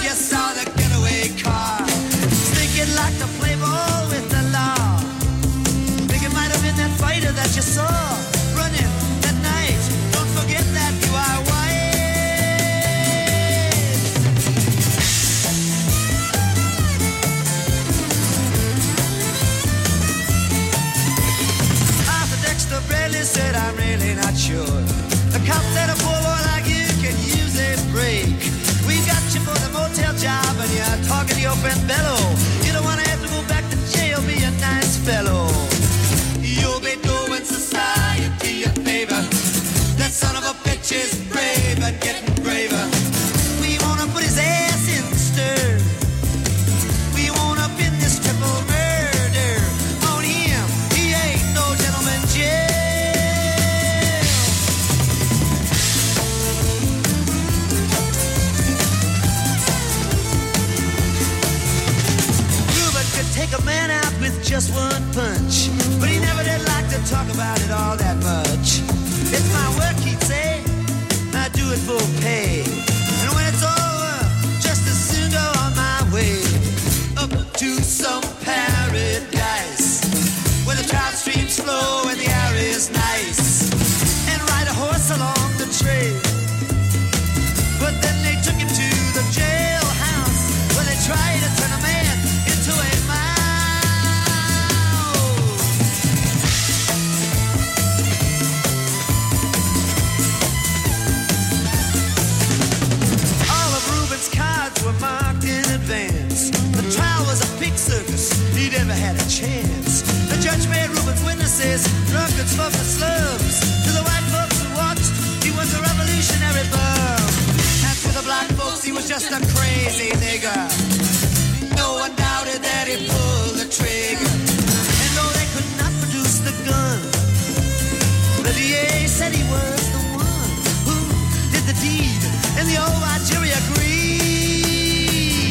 just saw the getaway car. Thinking like the play ball with the law. Think it might have been that fighter that you saw running that night. Don't forget that you are white. Arthur Dexter Bradley said, I'm really not sure. The cop said a poor boy like you can use a break. We got you for the motel job and you're talking to your friend Bello. You don't want to have to go back to jail, be a nice fellow. You'll be doing society a favor. That son of a bitch is brave and getting braver. We want to put his ass in the stir. We want to pin this triple murder on him. He ain't no gentleman jail. Take a man out with just one punch, but he never did like to talk about it all that much. It's my work, he'd say, I do it for pay. And when it's over, just as soon go on my way up to some paradise where the trout streams flow and the air is nice, and ride a horse along the trail. But then they took him to the jailhouse where they tried to turn a man into a mouse. All of Reuben's cards were marked in advance. The trial was a pig circus, he never had a chance. The judge made Reuben's witnesses drunkards from the slums. To the white folks who watched, he was a revolutionary bum. And to the black folks, he was just a crazy nigger. No one doubted that he pulled the trigger. And though they could not produce the gun, the DA said he was the one who did the deed. And the old white jury agreed.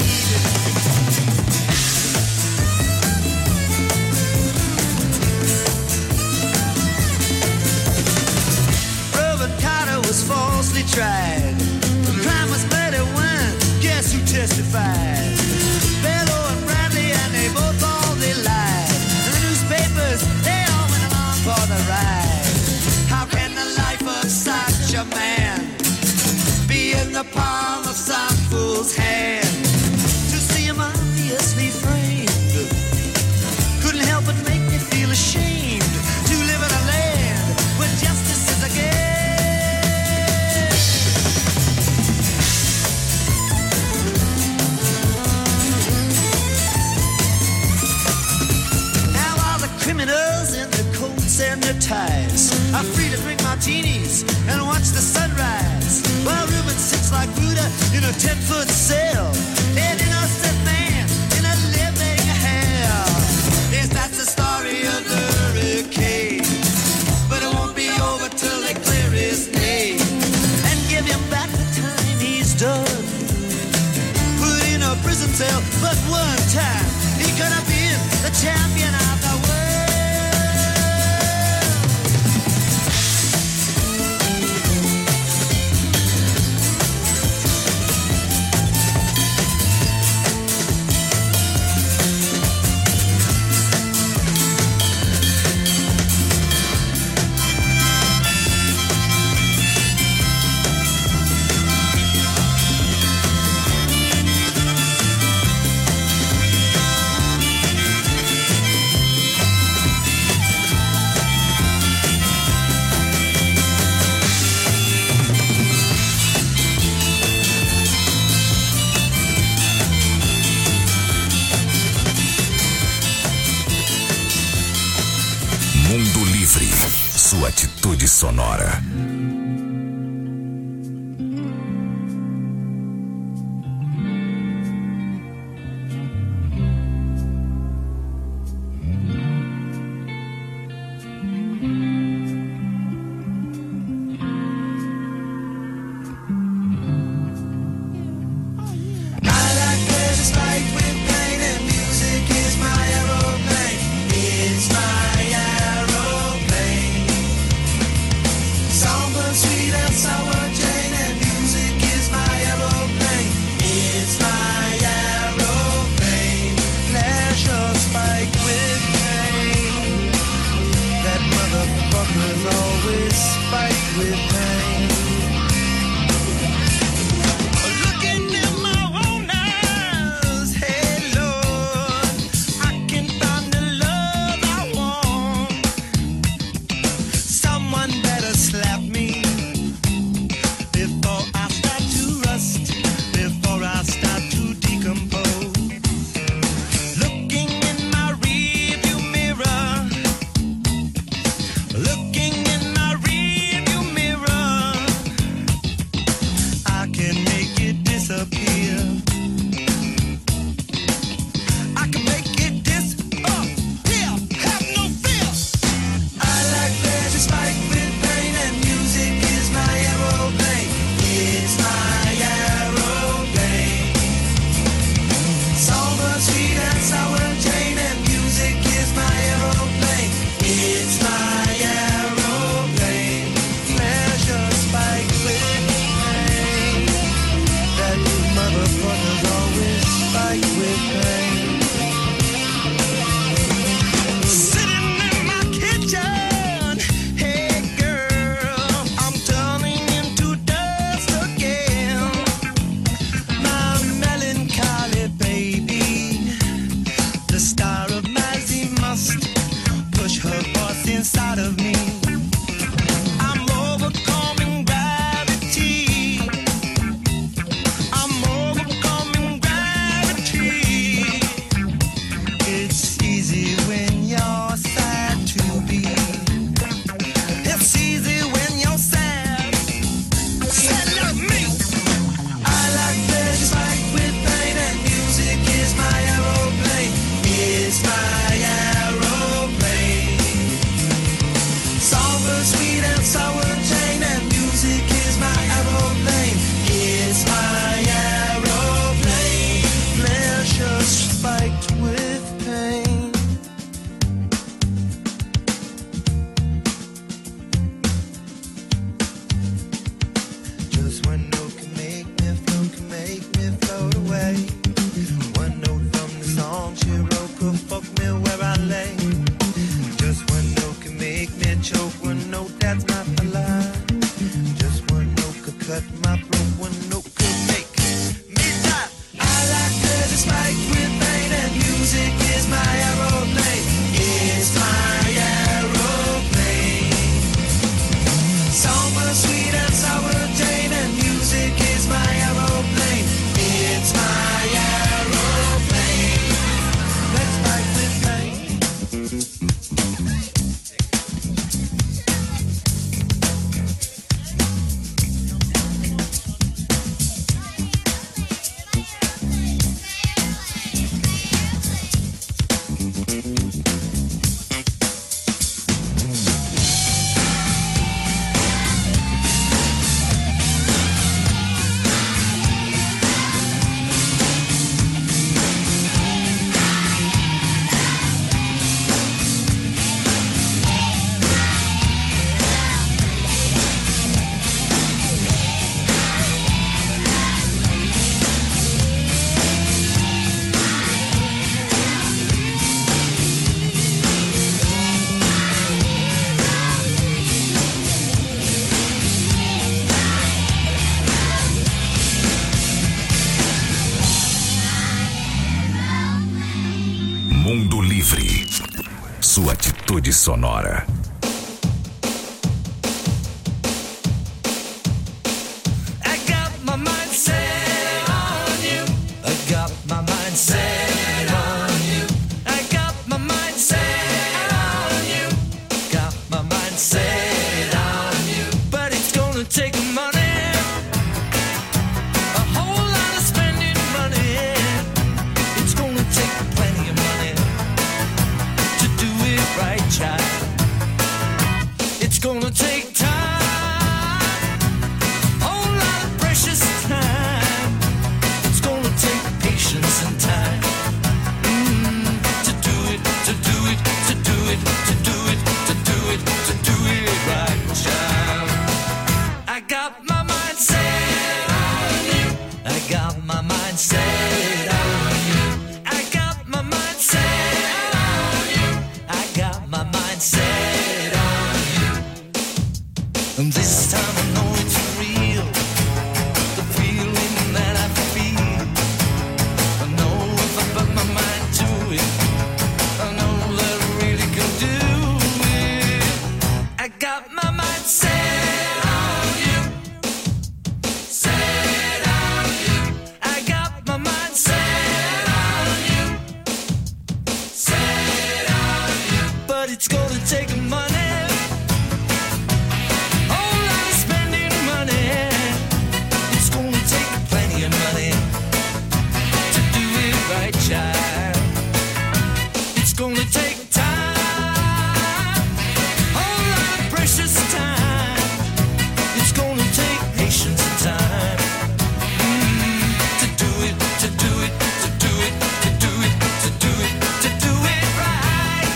Reuben Carter was falsely tried. The crime was murder one. Guess who testified? Bello and Bradley, and they both they lied. And the newspapers, they all went along for the ride. How can the life of such a man be in the palm of some fool's hand? To see him obviously framed couldn't help but make me feel ashamed to live in a land where justice is a game. Criminals in their coats and their ties are free to drink martinis and watch the sunrise, while Reuben sits like Buddha in a 10-foot cell. An innocent man in a living hell. Yes, that's the story of the hurricane, but it won't be over till they clear his name and give him back the time he's done. Put in a prison cell, but one time he could have been the champion of the world. Mundo Livre, sua atitude sonora. Song Livre. Sua atitude sonora. I got my mind set on you. I got my mind set on you. I got my mind set on you. Got my mind set on you. But it's gonna take money. A whole lot of spending money. It's gonna take plenty of money to do it right, child. It's gonna take time. And time to do it, to do it, to do it, to do it, to do it, to do it right, child. I got my mind set on you. I got my mind set on you. I got my mind set on you. I got my mind set on you. And this time I know it's real. The feeling that I feel. Put my mind to it. I know that I really can do it. I got my mind set on you. Set on you. I got my mind set on you. Set on you. But it's gonna take money. Whole lot of spending money. It's gonna take plenty of money. Right, child. It's gonna take time, whole lot of precious time. It's gonna take patience and time to do it, to do it, to do it, to do it, to do it, to do it right.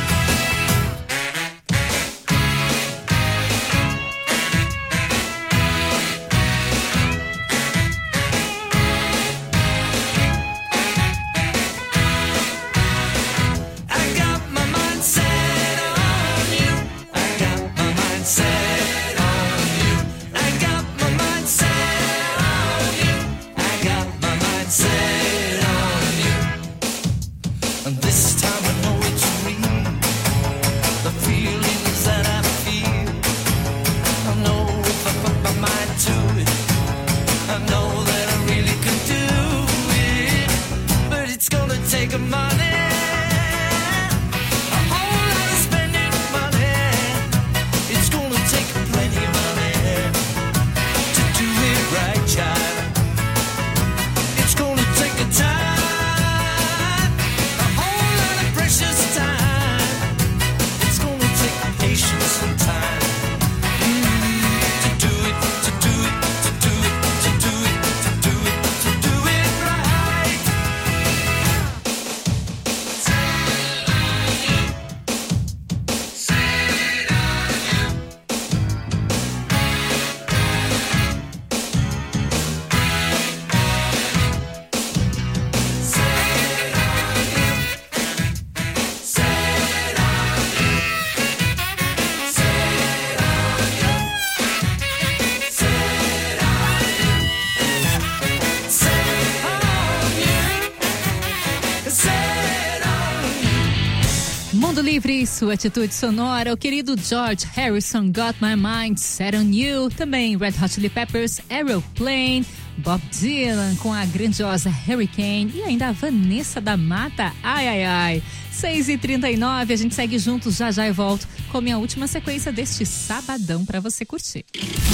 Mundo Livre, sua atitude sonora. O querido George Harrison, Got My Mind Set On You. Também Red Hot Chili Peppers, Aeroplane. Bob Dylan com a grandiosa Hurricane. E ainda a Vanessa da Mata, Ai Ai Ai. 6h39, a gente segue juntos, já já eu volto com a minha última sequência deste sabadão pra você curtir.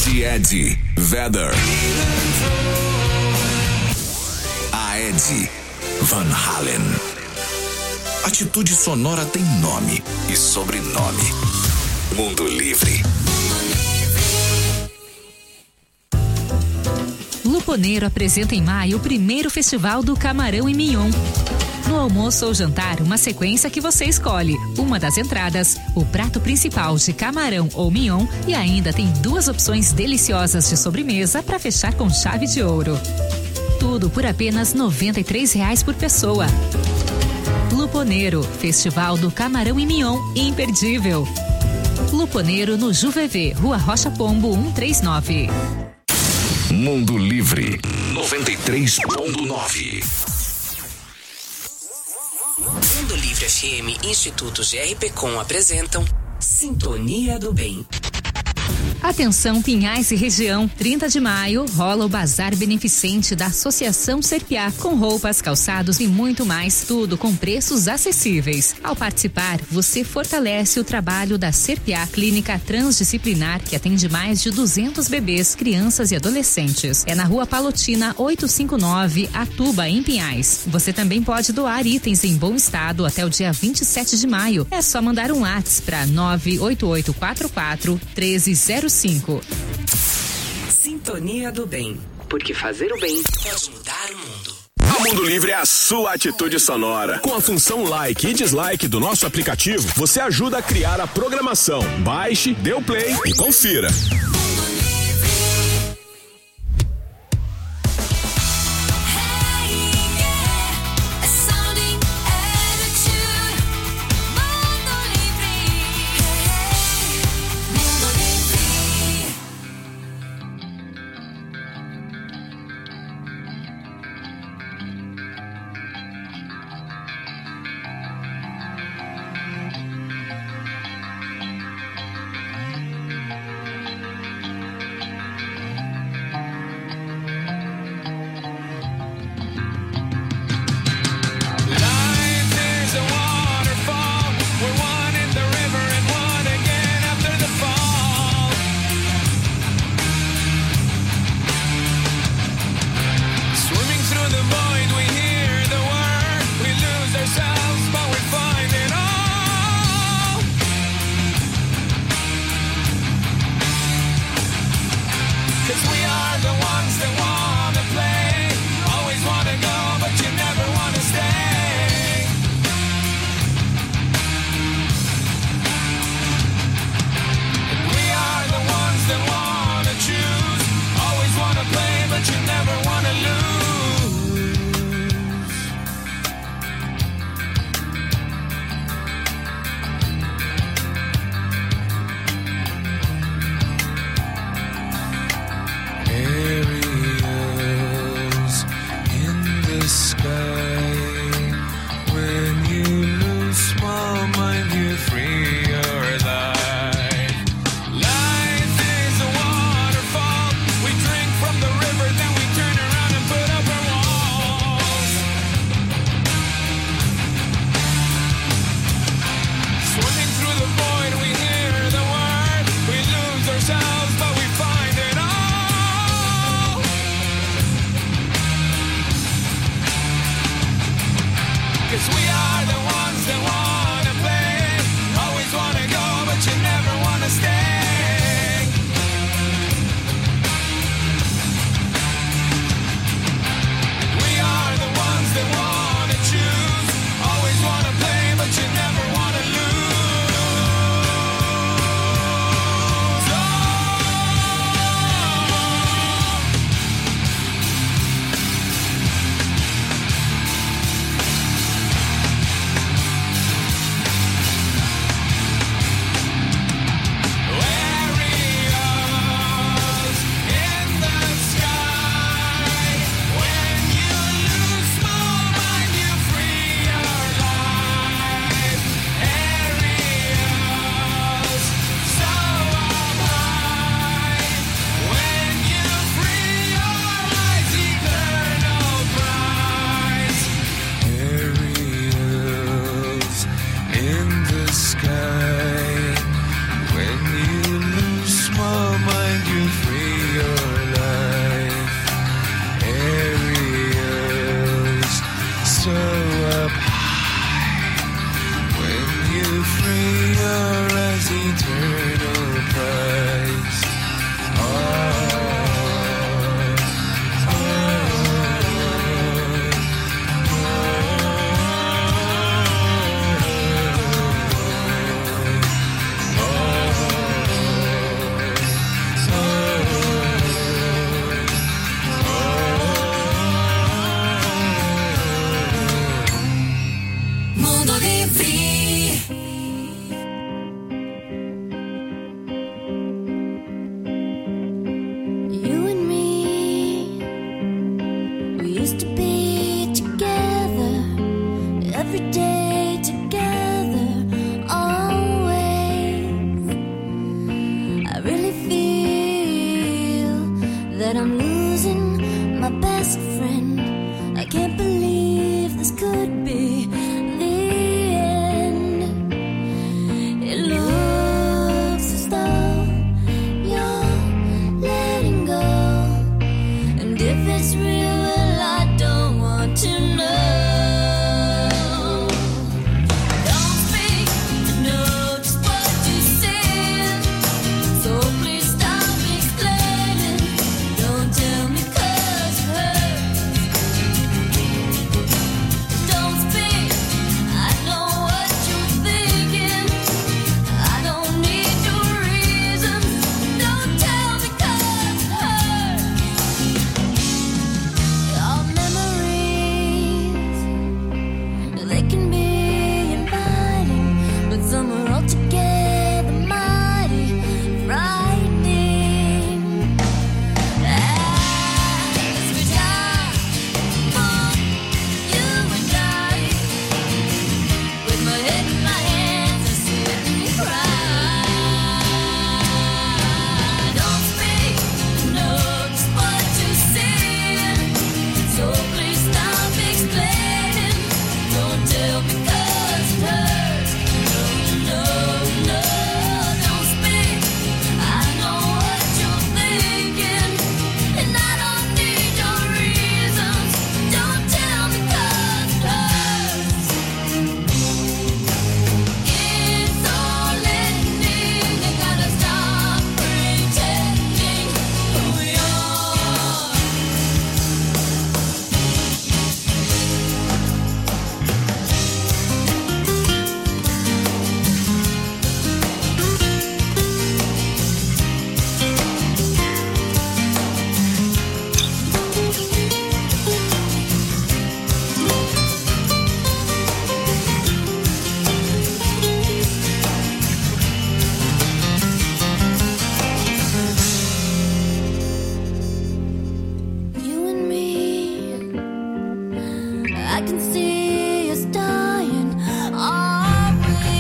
Eddie Vedder. A Eddie Van Halen. Atitude sonora tem nome e sobrenome. Mundo Livre. Luponeiro apresenta em maio o primeiro festival do Camarão e Mignon. No almoço ou jantar, uma sequência que você escolhe. Uma das entradas, o prato principal de camarão ou mignon e ainda tem 2 opções deliciosas de sobremesa para fechar com chave de ouro. Tudo por apenas R$ 93 por pessoa. Luponeiro, Festival do Camarão e Mignon, imperdível. Luponeiro no Juvevê, Rua Rocha Pombo 139. Mundo Livre 93.9. Mundo Livre Rádio FM Instituto GRPcom apresentam Sintonia do Bem. Atenção Pinhais e região, 30 de maio rola o Bazar Beneficente da Associação Serpiá, com roupas, calçados e muito mais, tudo com preços acessíveis. Ao participar, você fortalece o trabalho da Serpiá Clínica Transdisciplinar, que atende mais de 200 bebês, crianças e adolescentes. É na Rua Palotina 859, Atuba, em Pinhais. Você também pode doar itens em bom estado até o dia 27 de maio. É só mandar um WhatsApp para 98844-1305. Sintonia do Bem, porque fazer o bem pode mudar o mundo. A Mundo Livre é a sua atitude sonora. Com a função like e dislike do nosso aplicativo, você ajuda a criar a programação. Baixe, dê o play e confira. this could be the end. It looks as though you're letting go, and if it's real, well, I don't want to know. Don't speak, I know just what you said, so please stop explaining. Don't tell me 'cause it hurts. Don't speak, I know what you're thinking. I don't need your reasons. Don't tell me 'cause it hurts. Your memories, they can be inviting, but some are altogether mighty frightening. As we die for you and I, with my head in my hands, I sit and cry. Don't speak, I know just what you said, so please stop explaining. Don't tell me 'cause it hurts. No, no, don't speak. I know what you're thinking, and I don't need your reasons. Don't tell me 'cause it hurts. It's all ending. You gotta stop pretending who we are. You and me, I can see us dying, are we?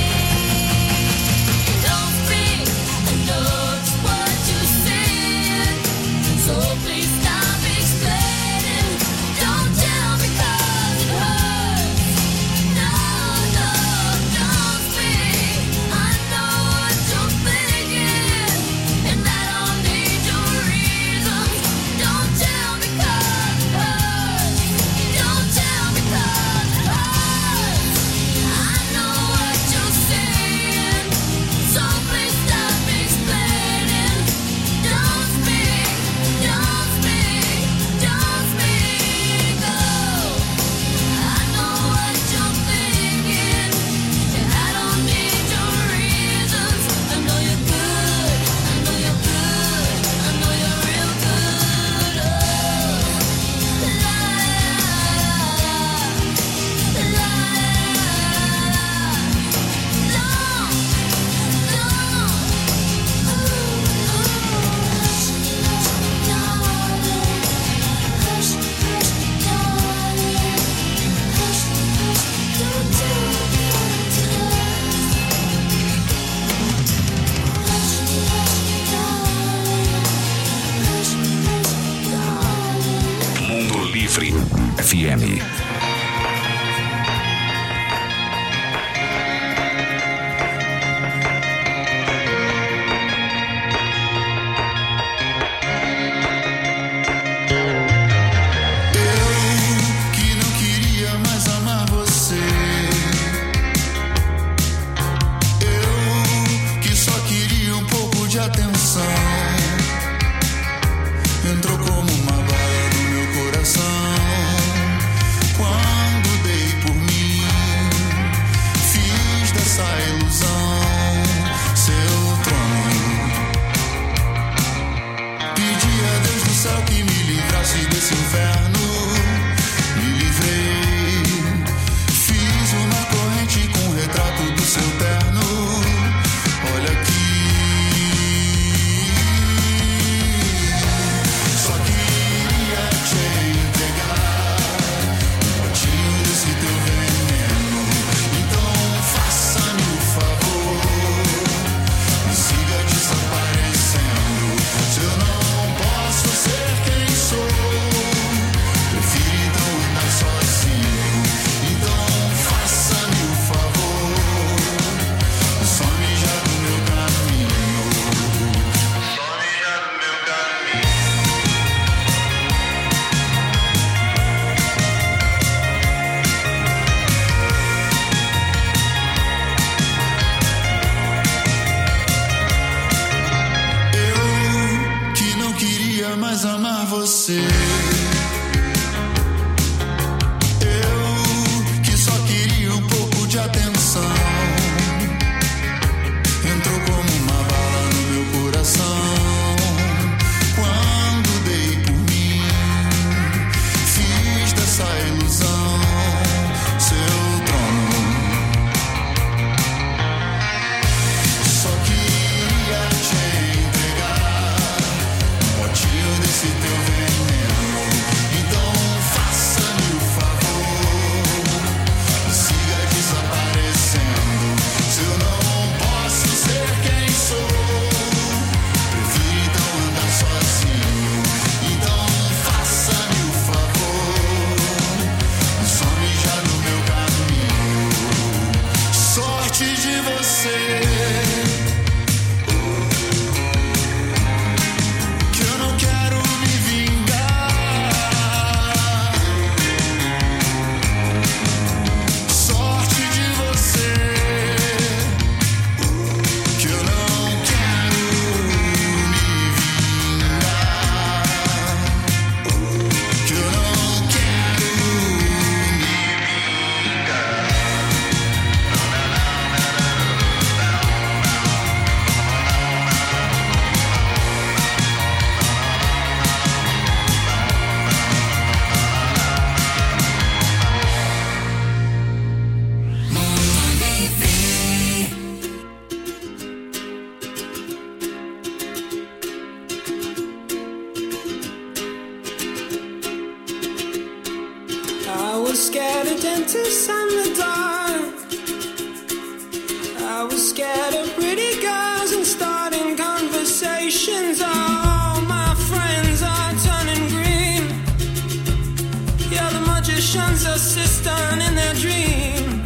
Don't speak, I know just what you said, so please stop explaining. Don't tell me 'cause it hurts. No, no, don't speak. I know what you're thinking, and I don't need your reasons. Don't tell me 'cause it hurts. Don't tell me 'cause it hurts. I know what you're saying, so please stop explaining. Don't speak, don't speak, don't speak. Oh, I know what you're thinking, and I don't need your reasons. I know you're good, I know you're good, I know you're real good. Oh, la la la. Mundo Livre FM. Que não queria mais amar você. Eu que só queria um pouco de atenção. Entrou como uma bala no meu coração. was scared of dentists and the dark. I was scared of pretty girls and starting conversations. All my friends are turning green. Yeah, the magician's assistant in their dream.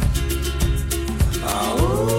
Oh.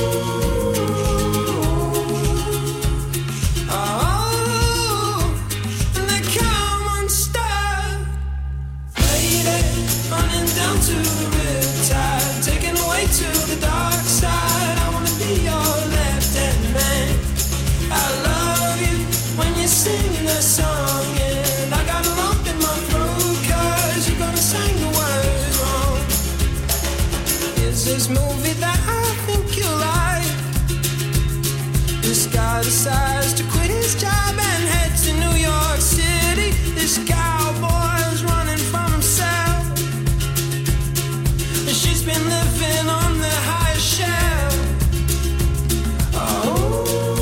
Down to the riptide, taken away to the dark side. I wanna be your left-hand man. I love you when you're singing that song, and I got a lump in my throat 'cause you're gonna sing the words wrong. Is this movie that I think you like? This guy decides to quit his job and head to New York City. This cowboy's running from himself. She's been living on the high shelf. Oh,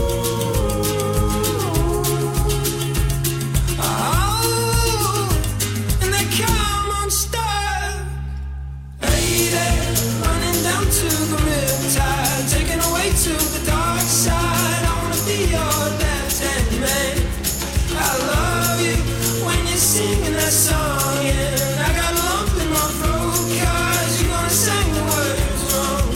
and they come unstuck. Lady, running down to the riptide, taken away to the dark side. I wanna be your left-hand man. I love you when you're singing that song, and I got a lump in my throat 'cause you're gonna sing the words wrong.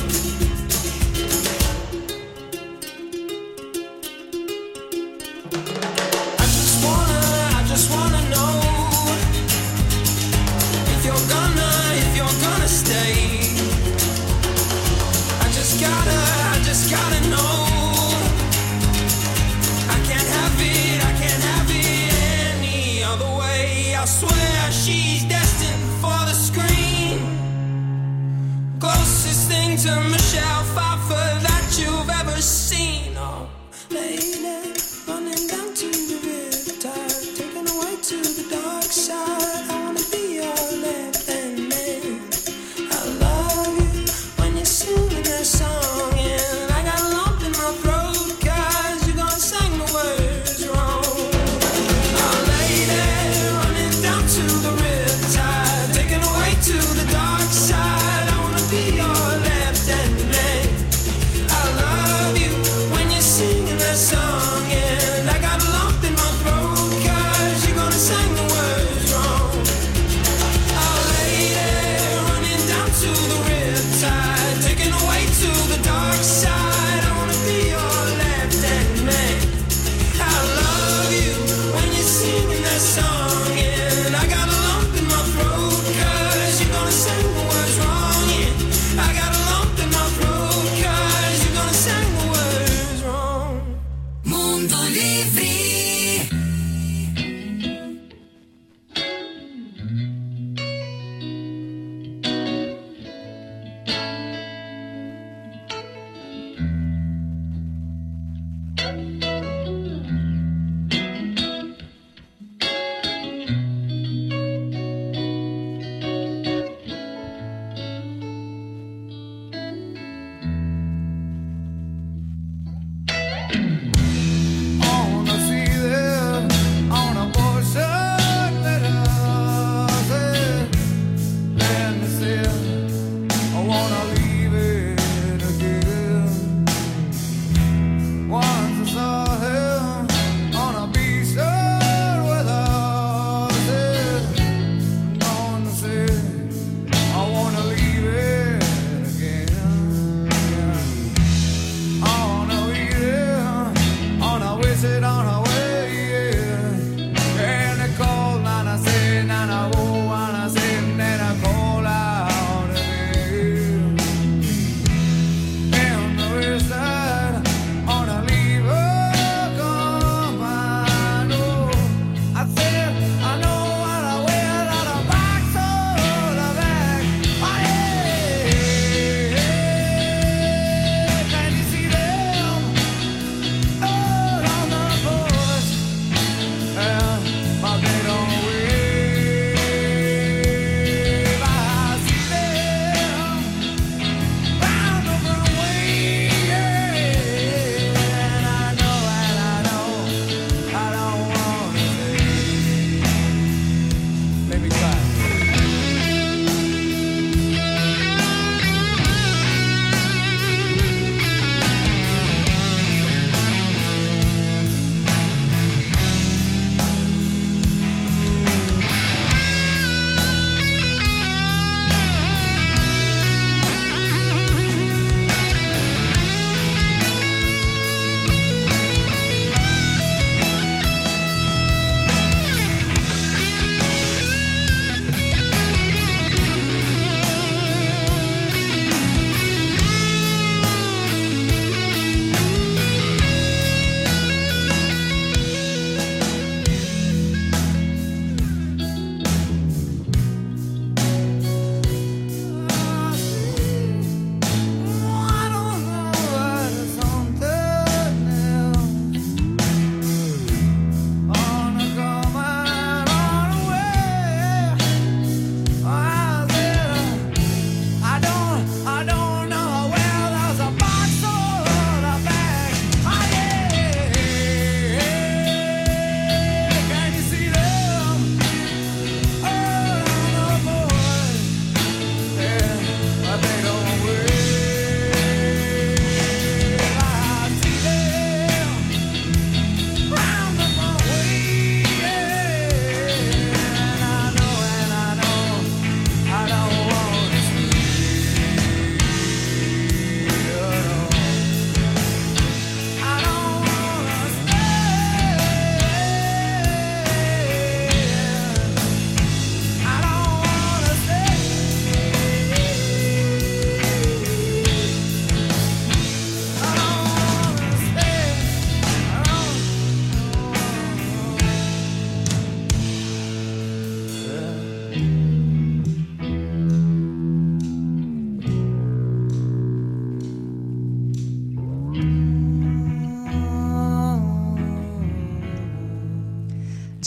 I just wanna know if you're gonna stay. I just gotta know. I can't have it any other way. I swear she's destined for the screen. Closest thing to Michelle Pfeiffer that you've ever seen. Oh, lady, running down to the riptide, taken away to the dark side. I wanna be your left-hand man. I love you when you're singing that song, and I got a lump in my throat 'cause you're gonna sing the words wrong. Oh, lady, running down to the riptide, taken away to the dark side. I wanna be your left-hand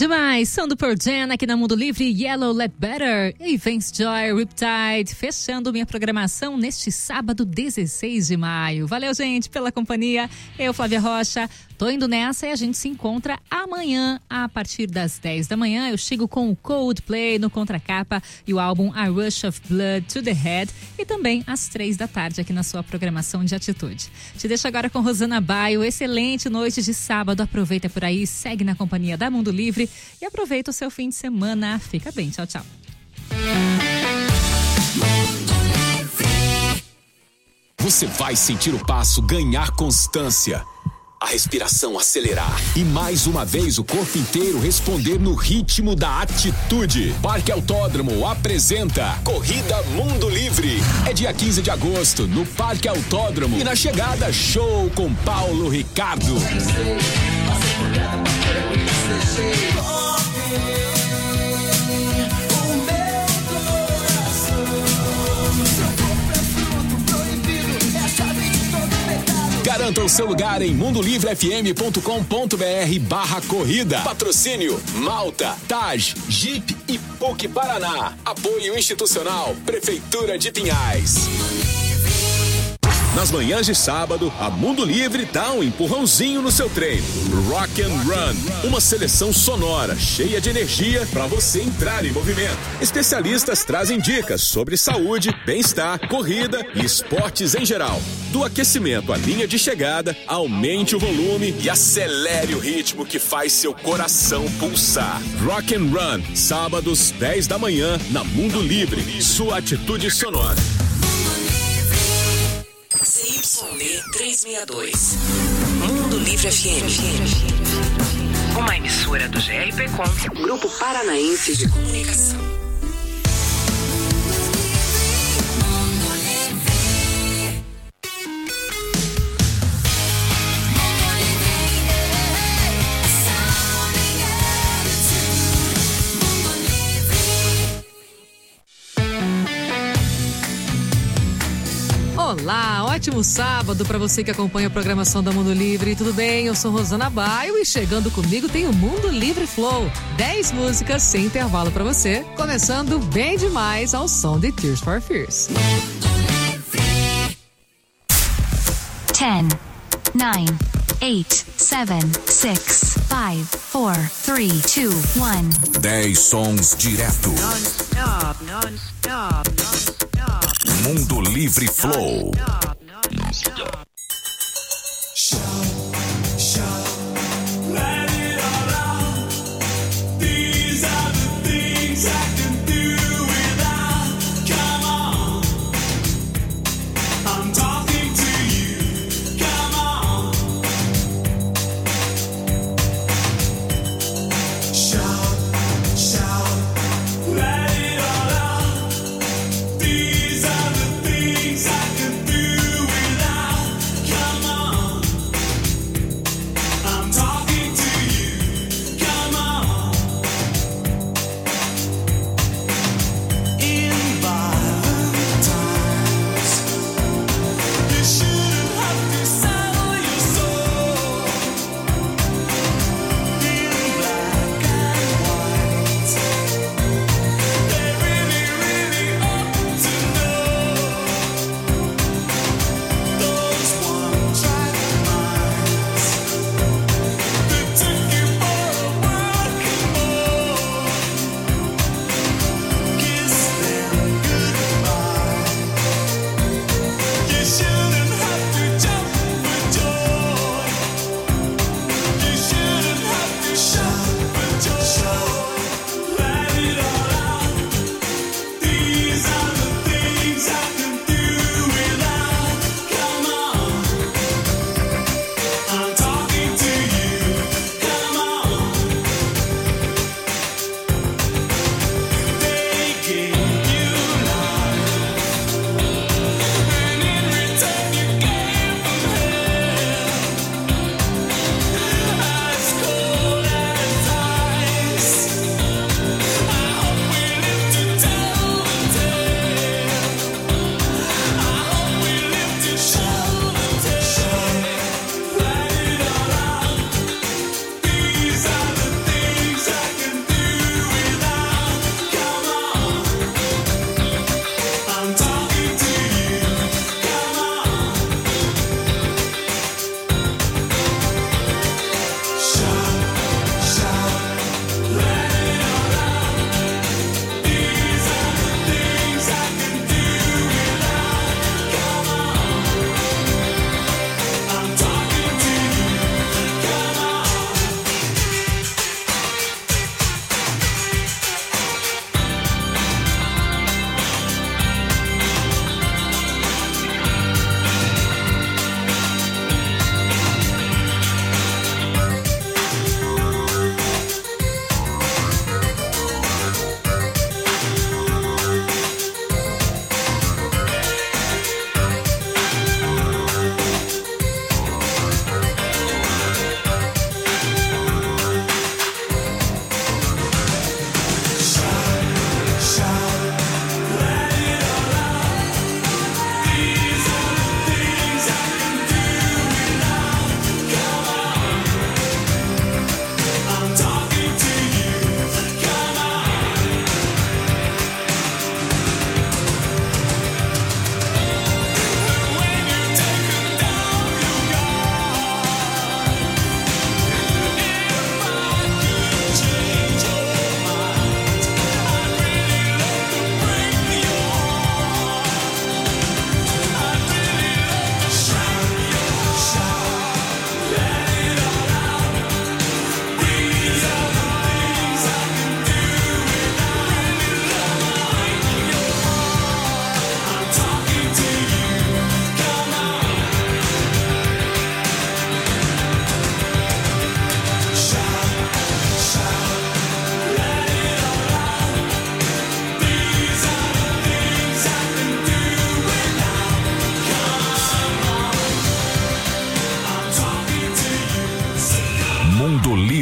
Demais, som do Pearl Jam aqui na Mundo Livre, Yellow Let Better e Vance Joy, Riptide, fechando minha programação neste sábado 16 de maio. Valeu, gente, pela companhia. Eu, Flávia Rocha, tô indo nessa e a gente se encontra amanhã a partir das 10 da manhã. Eu chego com o Coldplay no Contracapa e o álbum A Rush of Blood to the Head e também às 3 da tarde aqui na sua programação de Atitude. Te deixo agora com Rosana Baio. Excelente noite de sábado. Aproveita por aí, segue na companhia da Mundo Livre e aproveita o seu fim de semana. Fica bem, tchau, tchau. Você vai sentir o passo ganhar constância, a respiração acelerar e mais uma vez o corpo inteiro responder no ritmo da atitude. Parque Autódromo apresenta Corrida Mundo Livre. É dia 15 de agosto no Parque Autódromo e na chegada show com Paulo Ricardo. Garanta o seu lugar em mundolivrefm.com.br/corrida. Patrocínio Malta, Taj, Jeep e PUC Paraná. Apoio institucional Prefeitura de Pinhais. Nas manhãs de sábado, a Mundo Livre dá um empurrãozinho no seu treino. Rock and Run, uma seleção sonora, cheia de energia para você entrar em movimento. Especialistas trazem dicas sobre saúde, bem-estar, corrida e esportes em geral. Do aquecimento à linha de chegada, aumente o volume e acelere o ritmo que faz seu coração pulsar. Rock and Run, sábados, 10 da manhã, na Mundo Livre, sua atitude sonora. CYD 362. Mundo Livre FM. Uma emissora do GRPcom, Grupo Paranaense de Comunicação. Olá, ótimo sábado para você que acompanha a programação da Mundo Livre. Tudo bem? Eu sou Rosana Baio e chegando comigo tem o Mundo Livre Flow. 10 músicas sem intervalo para você, começando bem demais ao som de Tears for Fears. 10, 9, 8, 7, 6, 5, 4, 3, 2, 1. 10 sons direto. Non-stop, non-stop, non-stop. Mundo Livre Flow. Non-stop. These are the things I can do without.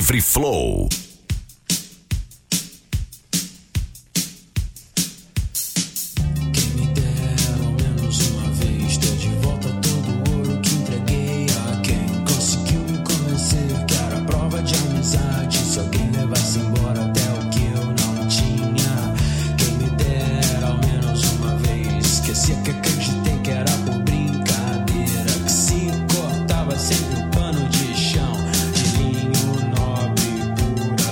Livre Flow. Sempre o pano de chão de linho nobre pura.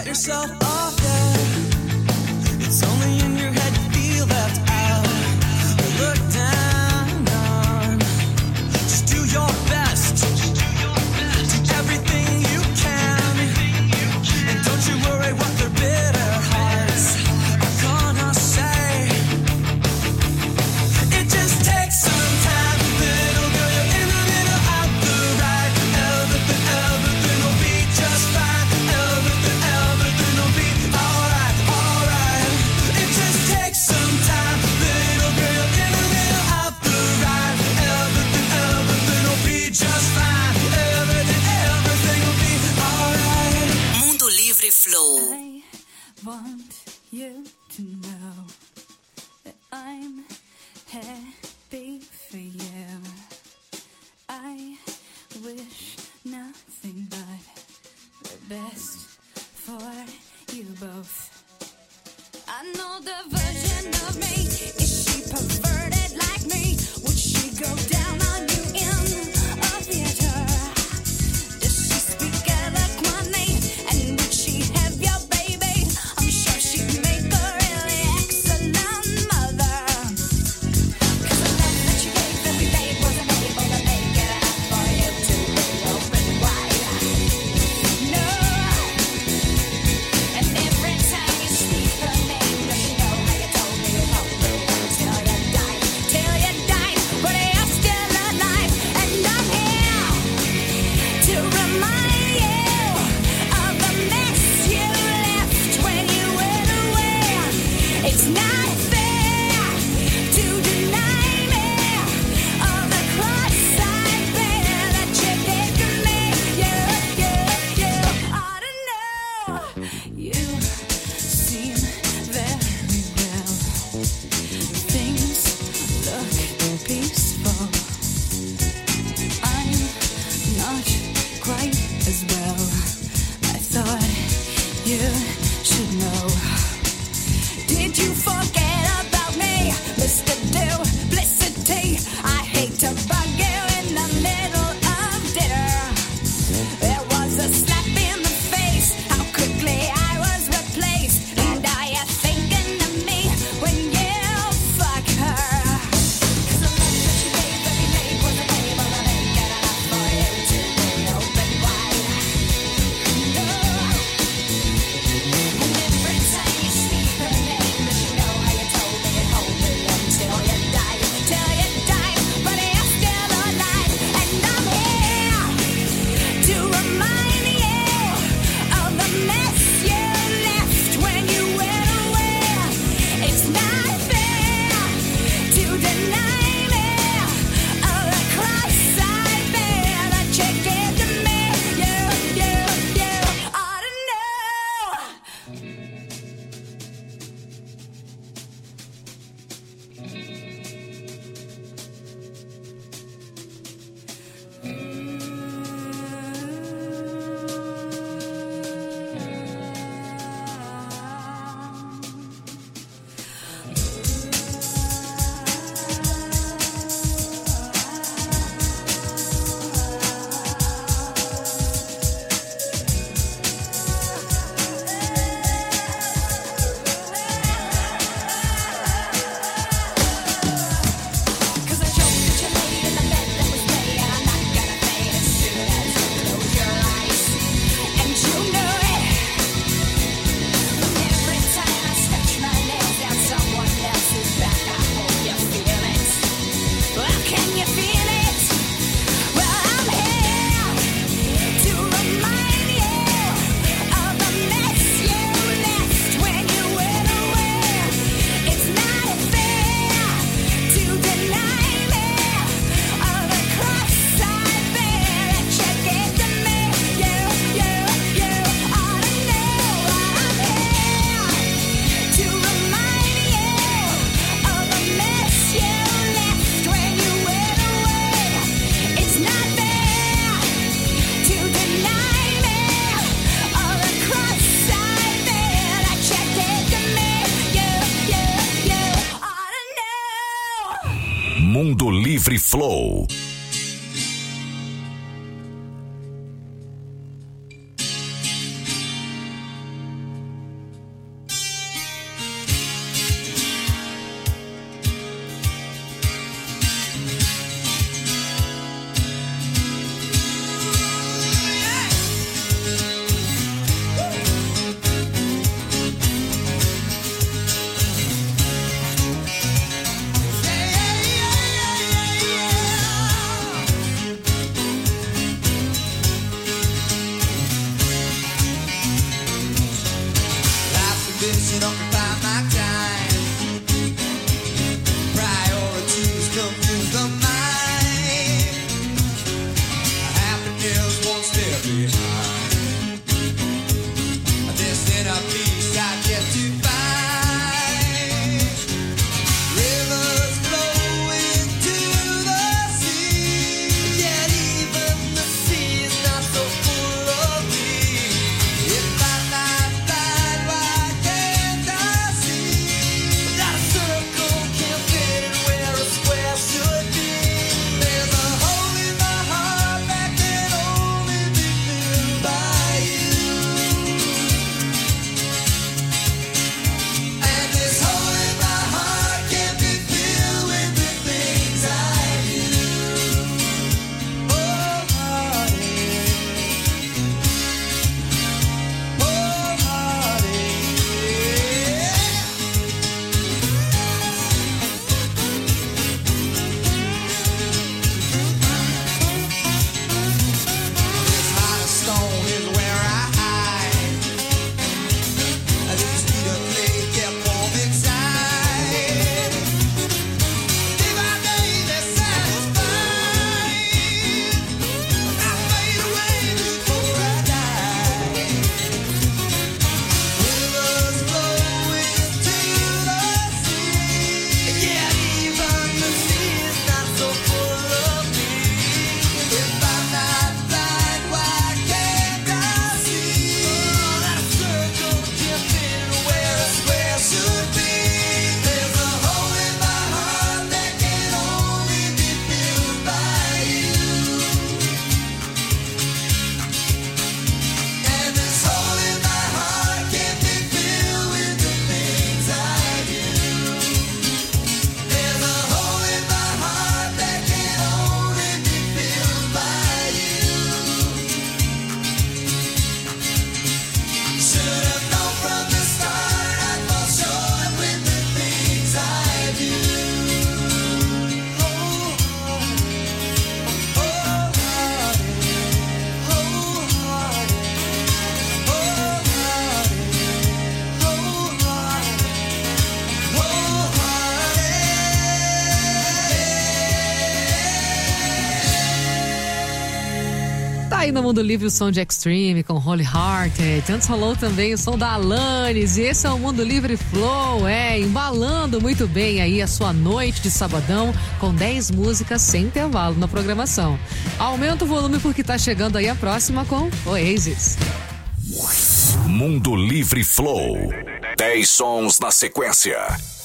yourself off, yeah. It's only in your head you feel left out or looked down on. Just do your best. Do everything you can. And don't you worry what their bitter hearts are gonna say. It just takes some time, little girl. You're in the middle of the ride. Everything will be just fine. Everything will be alright, alright. It just takes some time, little girl. You're in the middle of the ride. Everything will be just fine. Everything will be alright. Mundo Livre Flow. I want you to know that I'm happy for you. I wish nothing but the best for you both. I know the version of me. Is she perverted like me? Would she go down on you in a theater? Does she speak eloquently? And would she have your baby? I'm sure she'd make a really excellent mother. 'Cause the love that you gave every day wasn't able to make it up for you to be open wide. No. And every time you speak her name, does she know how you told me you loved me till you died? Till you died, but you're still alive. And I'm here to remind you of the mess you left when you went away. It's not fair to deny me of the cross I bear that you gave to me. You ought to know. You seem very well. Things look peaceful. I'm not quite as well. I thought you should know. Did you forget about me, Mr. Duplicity? I hate to bug you in the middle of dinner. There was a slap in the face, how quickly I was replaced. And are you thinking of me when you fuck her? 'Cause the love that you gave every day wasn't able to make it enough for you to be open wide. No. And every time you speak her name, does she know how you told me you'd hold me until you died? Till you died, but you're still alive. And I'm here to remind you of the mess you left when you went away. It's not fair to deny me of the cross I bear that you gave to me. You ought to know. Cause I joked that you laid in the bed that was ready, and I'm not gonna fade as soon as you close your eyes. And you know it. Every time I stretch my nails down someone else's back, I hope you feel it. Well, can you feel it? Well, I'm here to remind you of the mess you left when you went away. It's not fair to deny me of the cross I bear that you gave to me. You ought to know. I'm here to remind you of the mess you left when you went away. It's not fair to deny me of the cross I bear that you gave to me. You ought to know. Mundo Livre Flow. else won't stay behind. This inner peace I've yet to find. Rivers flow into the sea, yet even the sea is not so full of me. If I'm not blind, why can't I see that a circle can't fit in where a square should be? There's a hole in my heart that can only be filled by you. And this hole in my heart can't be filled with the things I do. Oh, heartache. Oh, heartache. This heart of stone is where I hide. This beat of clay kept warm inside. Day by day they're satisfied. I fade away before I die. Rivers flow into the sea, yet even the sea is not so full of me. If I'm not blind, why can't I see that a circle can't fit where a square should be? There's a hole in my heart that can only be filled by you. And this hole in my heart can't be filled with the things I do. There's a hole in my heart that can only be filled by you. Should have known from the start I'd fall short with the things I do. Oh, heartache. Oh, heartache. Oh, heartache. Oh, heartache. Oh, heartache. Oh, heartache. Tá aí no Mundo Livre o som de Extreme com Holy Hearted. Antes rolou também o som da Alanis. E esse é o Mundo Livre Flow, embalando muito bem aí a sua noite de sabadão com 10 músicas sem intervalo na programação. Aumenta o volume porque tá chegando aí a próxima com Oasis. Mundo Livre Flow. 10 sons na sequência.